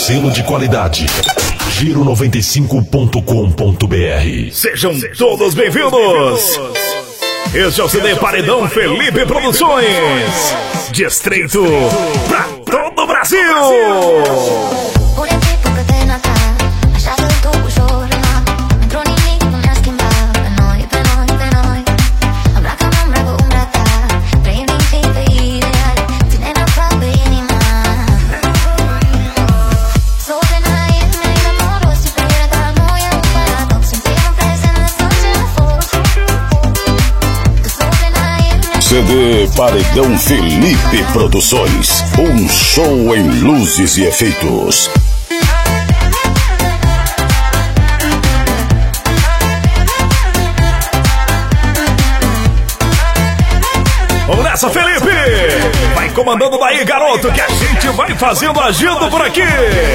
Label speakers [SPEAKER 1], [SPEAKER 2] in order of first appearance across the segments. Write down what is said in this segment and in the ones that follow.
[SPEAKER 1] selo de qualidade. Giro95.com.br.
[SPEAKER 2] Sejam todos bem-vindos. Este é o CD Paredão Felipe Produções, de Estreito pra todo o Brasil.
[SPEAKER 3] CD Paredão Felipe Produções, um show em luzes e efeitos.
[SPEAKER 2] Vamos nessa, Felipe! Vai comandando daí, garoto, que a gente vai fazendo, agindo por aqui!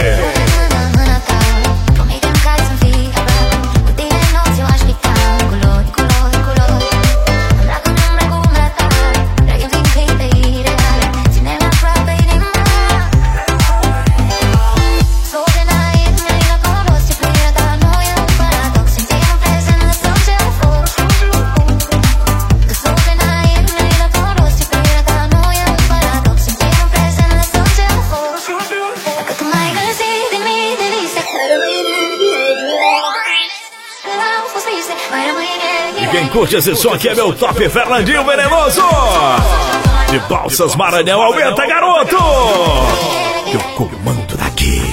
[SPEAKER 2] Quem curte esse som aqui é meu top Fernandinho Venenoso. De Balsas Maranhão, aumenta, garoto! Eu comando daqui.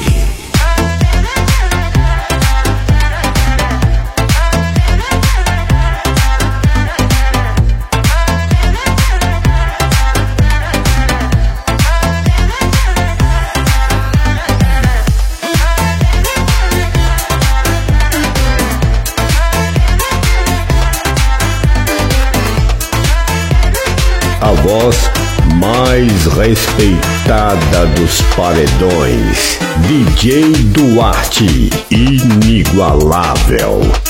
[SPEAKER 4] A voz mais respeitada dos paredões, DJ Duarte, inigualável.